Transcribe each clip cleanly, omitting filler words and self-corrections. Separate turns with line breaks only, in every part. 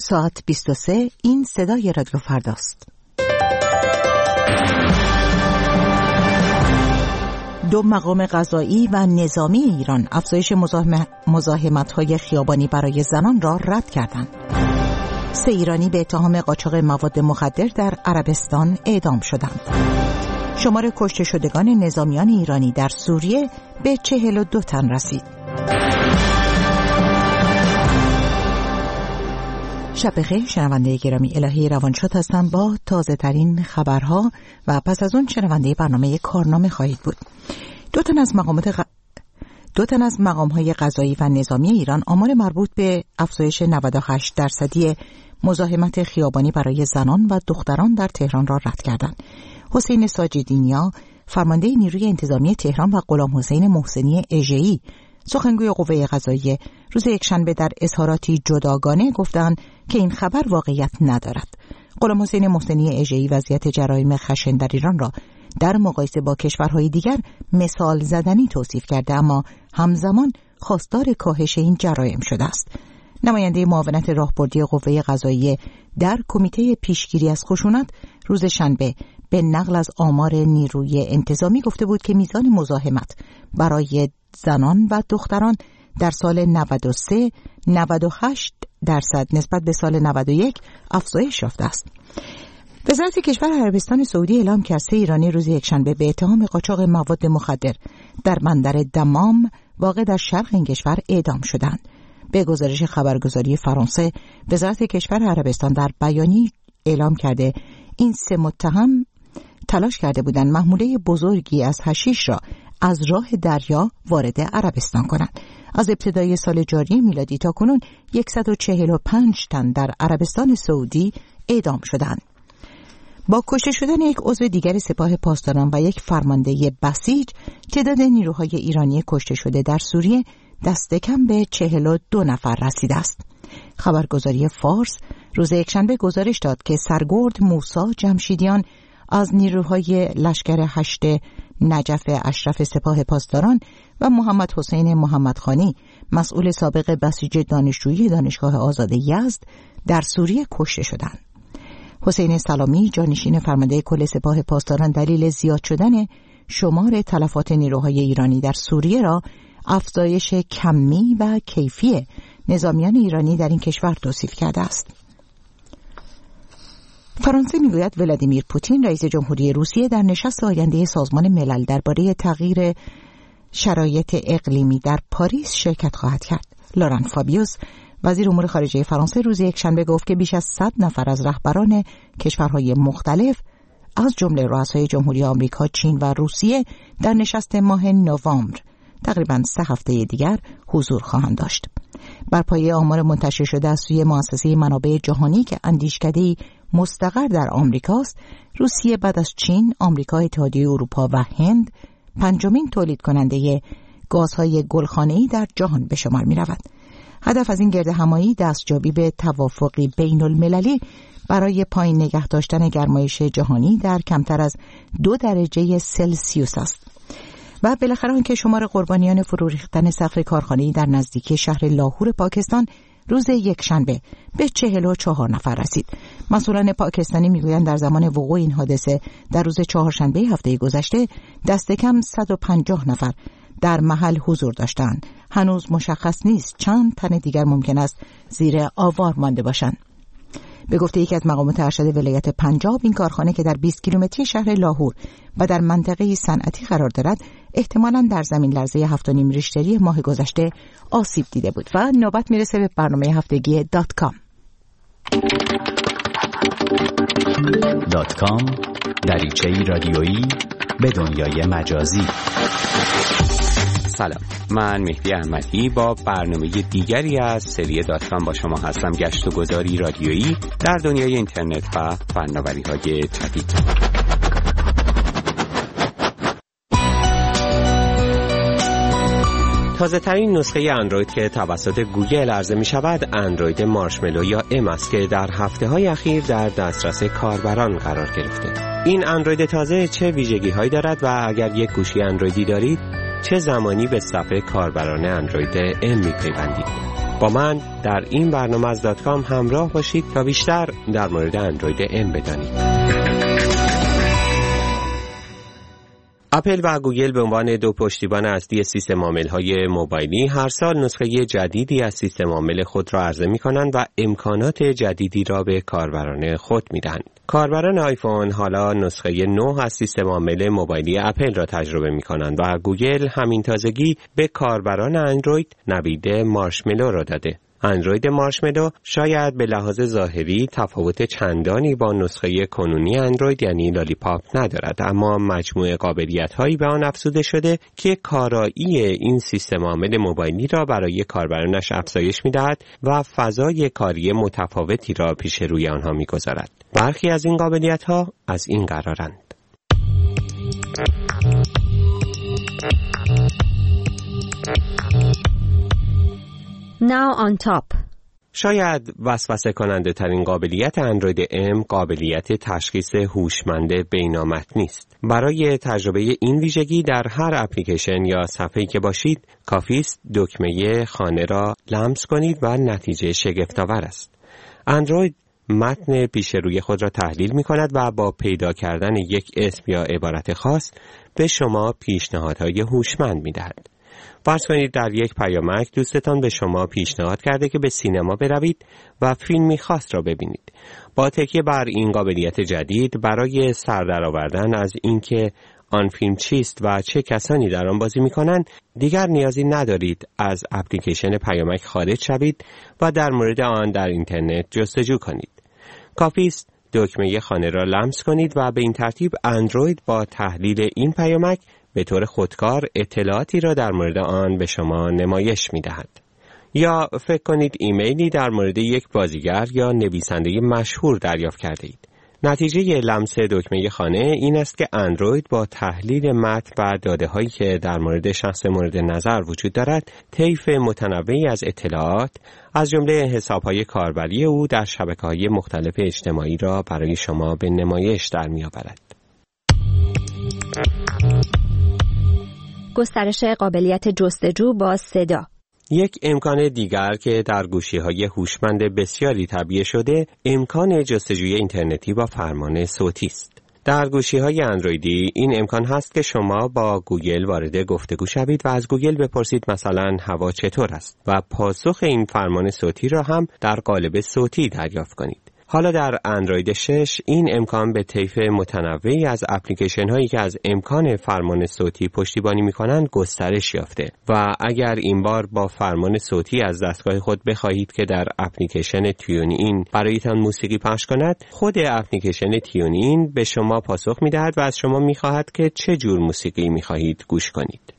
ساعت 23. این صدای رادیو فرداست. دو مقام قضایی و نظامی ایران افزایش مزاحمت‌های خیابانی برای زنان را رد کردند. 3 ایرانی به اتهام قاچاق مواد مخدر در عربستان اعدام شدند. شمار کشته شدگان نظامیان ایرانی در سوریه به 42 تن رسید. شب بخیر شنونده گرامی، الهی روانشاد هستم با تازه ترین خبرها و پس از اون شنونده برنامه کارنامه خواهید بود. دو تن از مقام‌های قضایی و نظامی ایران آمار مربوط به افزایش 98% مزاحمت خیابانی برای زنان و دختران در تهران را رد کردند. حسین ساجدینیا، فرمانده نیروی انتظامی تهران و غلام حسین محسنی اژه‌ای، سخنگوی قوه قضاییه، روز یکشنبه در اظهاراتی جداگانه گفتند که این خبر واقعیت ندارد. غلام حسین محسنی اژه‌ای وضعیت جرایم خشن در ایران را در مقایسه با کشورهای دیگر مثال زدنی توصیف کرده، اما همزمان خواستار کاهش این جرایم شده است. نماینده معاونت راهبردی قوه قضاییه در کمیته پیشگیری از خشونت روز شنبه به نقل از آمار نیروی انتظامی گفته بود که میزان مزاحمت برای زنان و دختران در سال 93 98% نسبت به سال 91 افزایش یافته است. وزارت کشور عربستان سعودی اعلام کرد 3 ایرانی روز یکشنبه به اتهام قاچاق مواد مخدر در بندر دمام واقع در شرق این کشور اعدام شدند. به گزارش خبرگزاری فرانسه، وزارت کشور عربستان در بیانیه اعلام کرده این 3 متهم تلاش کرده بودند محموله بزرگی از حشیش را از راه دریا وارد عربستان کنند. از ابتدای سال جاری میلادی تا کنون 145 تن در عربستان سعودی اعدام شدند. با کشته شدن یک عضو دیگر سپاه پاسداران و یک فرمانده بسیج، تعداد نیروهای ایرانی کشته شده در سوریه دست کم به 42 نفر رسیده است. خبرگزاری فارس روز یکشنبه گزارش داد که سرگرد موسی جمشیدیان از نیروهای لشکر 8 نجف اشرف سپاه پاسداران و محمد حسین محمدخانی، مسئول سابق بسیج دانشجویی دانشگاه آزاد یزد، در سوریه کشته شدند. حسین سلامی، جانشین فرمانده کل سپاه پاسداران، دلیل زیاد شدن شمار تلفات نیروهای ایرانی در سوریه را افزایش کمی و کیفی نظامیان ایرانی در این کشور توصیف کرده است. فرانسه میگوید ولادیمیر پوتین رئیس جمهوری روسیه در نشست آینده سازمان ملل درباره تغییر شرایط اقلیمی در پاریس شرکت خواهد کرد. لوران فابیوس، وزیر امور خارجه فرانسه، روز یکشنبه گفت که بیش از 100 نفر از رهبران کشورهای مختلف از جمله رؤسای جمهوری آمریکا، چین و روسیه در نشست ماه نوامبر، تقریباً 3 هفته دیگر، حضور خواهند داشت. بر پایه آمار منتشر شده از سوی مؤسسه منابع جهانی که اندیشکده‌ای مستقر در آمریکاست، روسیه بعد از چین، آمریکا، اتحادیه اروپا و هند 5مین تولید کننده گازهای گلخانه‌ای در جهان به شمار می‌رود. هدف از این گردهمایی دستیابی به توافقی بین المللی برای پایین نگه داشتن گرمایش جهانی در کمتر از 2 درجه سلسیوس است. و بالاخره آنکه شمار قربانیان فرو ریختن سقف کارخانه‌ای در نزدیکی شهر لاهور پاکستان روز یکشنبه به 44 نفر رسید. مسئولان پاکستانی میگویند در زمان وقوع این حادثه در روز چهارشنبه هفته گذشته دست کم 150 نفر در محل حضور داشتند. هنوز مشخص نیست چند تن دیگر ممکن است زیر آوار مانده باشند. به گفته یکی از مقامات ارشد ولایت پنجاب، این کارخانه که در 20 کیلومتری شهر لاهور و در منطقه صنعتی قرار دارد، احتمالاً در زمین لرزه 7.5 ریشتری ماه گذشته آسیب دیده بود. و نوبت میرسه به برنامه هفتگی .com.
دریچه‌ای رادیویی به دنیای مجازی.
سلام، من مهدی احمدی با برنامه دیگری از سری .com با شما هستم. گشت و گذاری رادیویی در دنیای اینترنت و فناوری‌های جدید. تازه ترین نسخه اندروید که توسط گوگل عرضه می شود اندروید مارشملو یا ام است که در هفته‌های اخیر در دسترس کاربران قرار گرفته. این اندروید تازه چه ویژگی‌هایی دارد و اگر یک گوشی اندرویدی دارید چه زمانی به صفحه کاربران اندروید ام می‌پیوندید؟ با من در این برنامه از .com همراه باشید تا بیشتر در مورد اندروید ام بدانید. اپل و گوگل به عنوان دو پشتیبان اصلی سیستم عامل‌های موبایلی هر سال نسخه جدیدی از سیستم عامل خود را عرضه می‌کنند و امکانات جدیدی را به کاربران خود می‌دهند. کاربران آیفون حالا نسخه 9 از سیستم عامل موبایلی اپل را تجربه می‌کنند و گوگل همین تازگی به کاربران اندروید نوید مارشملو را داده. اندروید مارشملو شاید به لحاظ ظاهری تفاوت چندانی با نسخه کنونی اندروید یعنی لالیپاپ ندارد، اما مجموعه قابلیت‌هایی به آن افزوده شده که کارایی این سیستم عامل موبایلی را برای کاربرانش افزایش می‌دهد و فضای کاری متفاوتی را پیش روی آنها می‌گذارد. برخی از این قابلیت‌ها از این قرارند:
Now on top.
شاید وسوسه کننده ترین قابلیت اندروید ام قابلیت تشخیص هوشمند بینامتنی است. برای تجربه این ویژگی در هر اپلیکیشن یا صفحه‌ای که باشید کافی است دکمه خانه را لمس کنید و نتیجه شگفت‌آور است. اندروید متن پیش روی خود را تحلیل می کند و با پیدا کردن یک اسم یا عبارت خاص به شما پیشنهادهای هوشمند می دهد. فرض کنید در یک پیامک دوستتان به شما پیشنهاد کرده که به سینما بروید و فیلمی خاص را ببینید. با تکیه بر این قابلیت جدید برای سر درآوردن از اینکه آن فیلم چیست و چه کسانی در آن بازی می‌کنند دیگر نیازی ندارید از اپلیکیشن پیامک خارج شوید و در مورد آن در اینترنت جستجو کنید. کافی است دکمه خانه را لمس کنید و به این ترتیب اندروید با تحلیل این پیامک به طور خودکار اطلاعاتی را در مورد آن به شما نمایش می‌دهد. یا فکر کنید ایمیلی در مورد یک بازیگر یا نویسنده مشهور دریافت کرده اید. نتیجه لمس دکمه خانه این است که اندروید با تحلیل متن و داده‌هایی که در مورد شخص مورد نظر وجود دارد، طیف متنوعی از اطلاعات از جمله حساب‌های کاربری او در شبکه‌های مختلف اجتماعی را برای شما به نمایش در می‌آورد.
گسترش قابلیت جستجو با صدا.
یک امکان دیگر که در گوشی‌های هوشمند بسیاری تعبیه شده، امکان جستجوی اینترنتی با فرمان صوتی است. در گوشی‌های اندرویدی این امکان هست که شما با گوگل وارد گفتگو شوید و از گوگل بپرسید مثلا هوا چطور است و پاسخ این فرمان صوتی را هم در قالب صوتی دریافت کنید. حالا در اندروید 6 این امکان به طیف متنوعی از اپلیکیشن هایی که از امکان فرمان صوتی پشتیبانی می‌کنند گسترش یافته و اگر این بار با فرمان صوتی از دستگاه خود بخواهید که در اپلیکیشن تیونین برایتان موسیقی پخش کند، خود اپلیکیشن تیونین به شما پاسخ می‌دهد و از شما می‌خواهد که چه جور موسیقی می‌خواهید گوش کنید.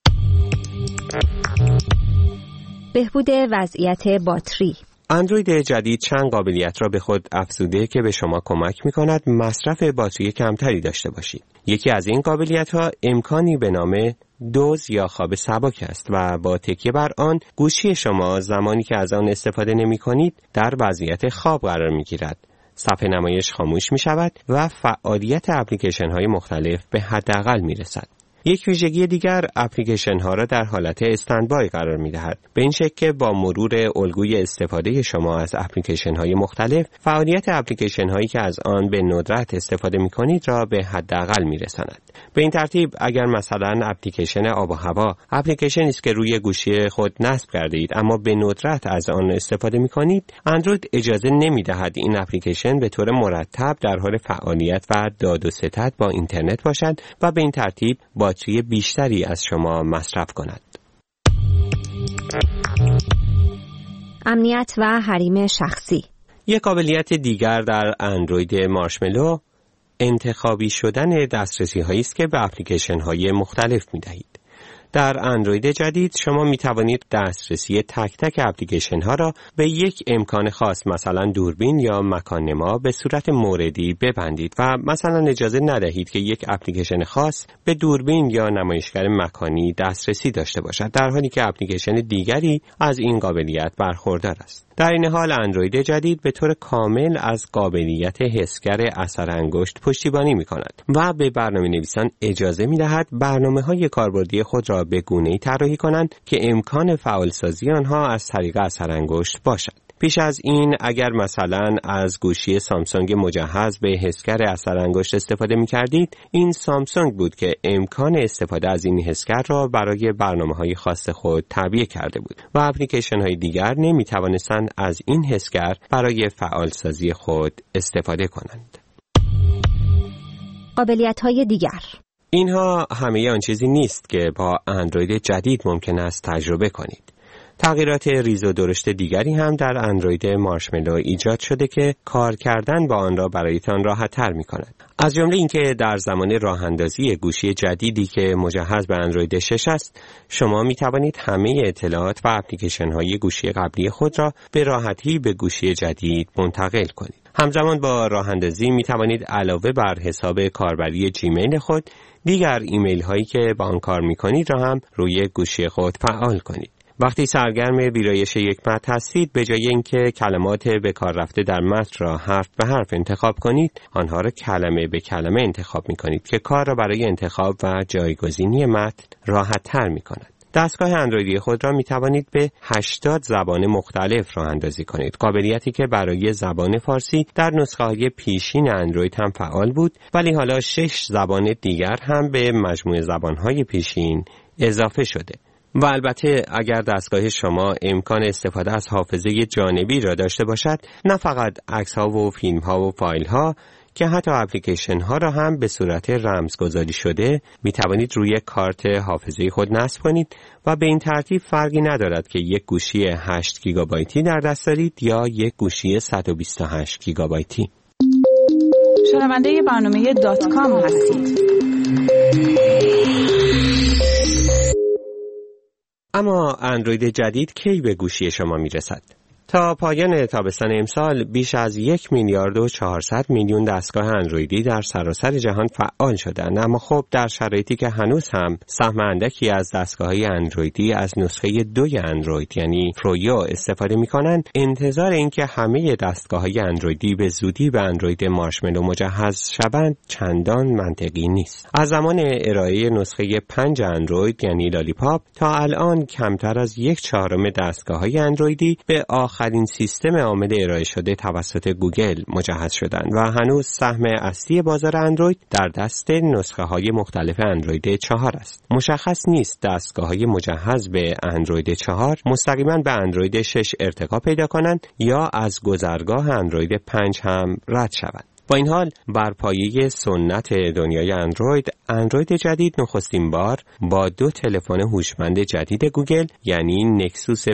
بهبود وضعیت باتری.
اندروید جدید چند قابلیت را به خود افزوده که به شما کمک می‌کند مصرف باتری کمتری داشته باشید. یکی از این قابلیت‌ها امکانی به نام دوز یا خواب سبک است و با تکیه بر آن گوشی شما زمانی که از آن استفاده نمی‌کنید در وضعیت خواب قرار می‌گیرد. صفحه نمایش خاموش می‌شود و فعالیت اپلیکیشن‌های مختلف به حداقل می‌رسد. یک ویژگی دیگر اپلیکیشن ها را در حالت استندبای قرار می دهد. به این شکل که با مرور الگوی استفاده شما از اپلیکیشن های مختلف، فعالیت اپلیکیشن هایی که از آن به ندرت استفاده می کنید را به حداقل می رساند. به این ترتیب اگر مثلا اپلیکیشن آب و هوا اپلیکیشنی است که روی گوشی خود نصب کرده اید اما به ندرت از آن استفاده می کنید، اندروید اجازه نمی دهد این اپلیکیشن به طور مرتب در حال فعالیت و داد و ستد با اینترنت باشد و به این ترتیب باتری بیشتری از شما مصرف کند.
امنیت و حریم شخصی.
یک قابلیت دیگر در اندروید مارشملو انتخابی شدن دسترسی هایی است که به اپلیکیشن های مختلف می دهید. در اندروید جدید شما می توانید دسترسی تک تک اپلیکیشن ها را به یک امکان خاص مثلا دوربین یا مکان نما به صورت موردی ببندید و مثلا اجازه ندهید که یک اپلیکیشن خاص به دوربین یا نمایشگر مکانی دسترسی داشته باشد، در حالی که اپلیکیشن دیگری از این قابلیت برخوردار است. در این حال اندروید جدید به طور کامل از قابلیت حسگر اثر انگشت پشتیبانی می کند و به برنامه نویسان اجازه می دهد برنامه های کاربردی خود را را به گونه‌ای طراحی کنند که امکان فعالسازی آنها از طریق اثرانگشت باشد. پیش از این اگر مثلا از گوشی سامسونگ مجهز به حسگر اثرانگشت استفاده می‌کردید، این سامسونگ بود که امکان استفاده از این حسگر را برای برنامه‌های خاص خود تعبیه کرده بود و اپلیکیشن‌های دیگر نمی‌توانستند از این حسگر برای فعالسازی خود استفاده کنند.
قابلیت‌های دیگر.
اینها همه آن چیزی نیست که با اندروید جدید ممکن است تجربه کنید. تغییرات ریز و درشت دیگری هم در اندروید مارشملو ایجاد شده که کار کردن با آن را برایتان راحت‌تر می‌کند. از جمله اینکه در زمان راه‌اندازی گوشی جدیدی که مجهز به اندروید 6 است، شما می‌توانید همه اطلاعات و اپلیکیشن‌های گوشی قبلی خود را به راحتی به گوشی جدید منتقل کنید. همزمان با راه‌اندازی می‌توانید علاوه بر حساب کاربری جیمیل خود، دیگر ایمیل‌هایی که با آن کار می‌کنید را هم روی گوشی خود فعال کنید. وقتی سرگرم ویرایش یک متن هستید، به جای اینکه کلمات به کار رفته در متن را حرف به حرف انتخاب کنید، آنها را کلمه به کلمه انتخاب می کنید که کار را برای انتخاب و جایگزینی متن راحت تر می کند. دستگاه اندرویدی خود را می توانید به 80 زبان مختلف راه اندازی کنید. قابلیتی که برای زبان فارسی در نسخه های پیشین اندروید هم فعال بود، ولی حالا 6 زبان دیگر هم به مجموع زبان های پیشین اضافه شده. و البته اگر دستگاه شما امکان استفاده از حافظه جانبی را داشته باشد، نه فقط عکس‌ها و فیلم‌ها و فایل‌ها که حتی اپلیکیشن ها را هم به صورت رمزگذاری شده می توانید روی کارت حافظه خود نصب کنید و به این ترتیب فرقی ندارد که یک گوشی 8 گیگابایتی در دست دارید یا یک گوشی 128 گیگابایتی.
شنونده برنامه .com هستید.
اما اندروید جدید کی به گوشی شما می رسد؟ تا پایان تابستان امسال بیش از 1,400,000,000 دستگاه اندرویدی در سراسر جهان فعال شدند، اما خب در شرایطی که هنوز هم سهم اندکی از دستگاه‌های اندرویدی از نسخه 2 اندروید یعنی فرویو استفاده می‌کنند، انتظار اینکه همه دستگاه‌های اندرویدی به زودی به اندروید مارشملو مجهز شوند چندان منطقی نیست. از زمان ارائه نسخه 5 اندروید یعنی لالیپاپ تا الان کمتر از 1/4 دستگاه‌های اندرویدی به آخرین سیستم عامل ارائه شده توسط گوگل مجهز شدند و هنوز سهم اصلی بازار اندروید در دست نسخه های مختلف اندروید 4 است. مشخص نیست دستگاه های مجهز به اندروید 4 مستقیما به اندروید 6 ارتقا پیدا کنند یا از گذرگاه اندروید 5 هم رد شوند. با این حال بر پایه سنت دنیای اندروید جدید نخستین بار با 2 تلفن هوشمند جدید گوگل یعنی نکسوس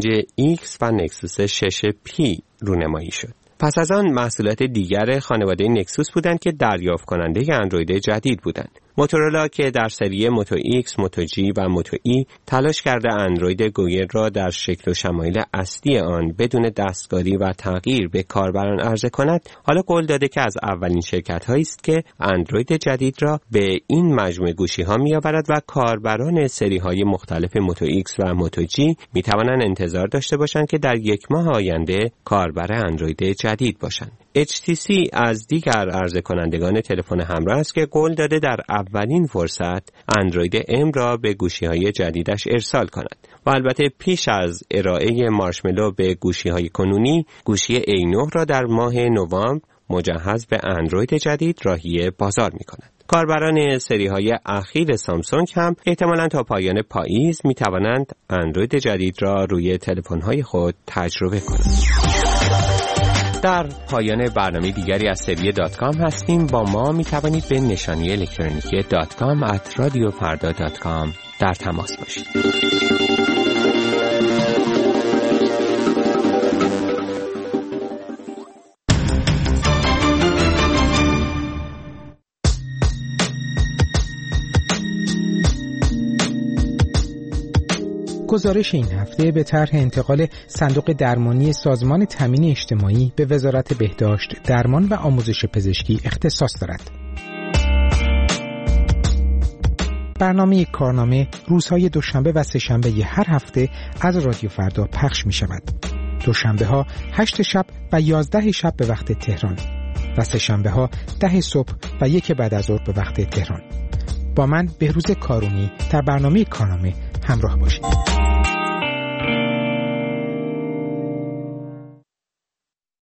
5X و نکسوس 6P رونمایی شد. پس از آن محصولات دیگر خانواده نکسوس بودند که دریافت کننده اندروید جدید بودند. موتورولا که در سری موتو ایکس، موتو جی و موتو ای تلاش کرده اندروید گوگل را در شکل و شمایل اصلی آن بدون دستکاری و تغییر به کاربران عرضه کند، حالا قول داده که از اولین شرکت‌هایی است که اندروید جدید را به این مجموعه گوشی‌ها می‌آورد و کاربران سری‌های مختلف موتو ایکس و موتو جی می‌توانند انتظار داشته باشند که در 1 ماه آینده کاربر اندروید جدید باشند. HTC از دیگر عرضه کنندگان تلفن همراه است که قول داده در اولین فرصت اندروید M را به گوشی‌های جدیدش ارسال کند و البته پیش از ارائه مارشملو به گوشی‌های کنونی، گوشی A9 را در ماه نوامبر مجهز به اندروید جدید راهی بازار می‌کند. کاربران سری‌های اخیر سامسونگ هم احتمالاً تا پایان پاییز می‌توانند اندروید جدید را روی تلفن‌های خود تجربه کنند. در پایان برنامه دیگری از سری .com هستیم. با ما می توانید به نشانی الکترونیکی .com@radiofarda.com در تماس باشید.
گزارش این هفته به طرح انتقال صندوق درمانی سازمان تامین اجتماعی به وزارت بهداشت، درمان و آموزش پزشکی اختصاص دارد. برنامه کارنامه روزهای دوشنبه و سه‌شنبه هر هفته از رادیو فردا پخش می شود. دوشنبه ها 8 شب و 11 شب به وقت تهران و سه‌شنبه ها 10 صبح و 1 بعد از ظهر به وقت تهران. با من بهروز کارونی در برنامه کارنامه همراه باشید.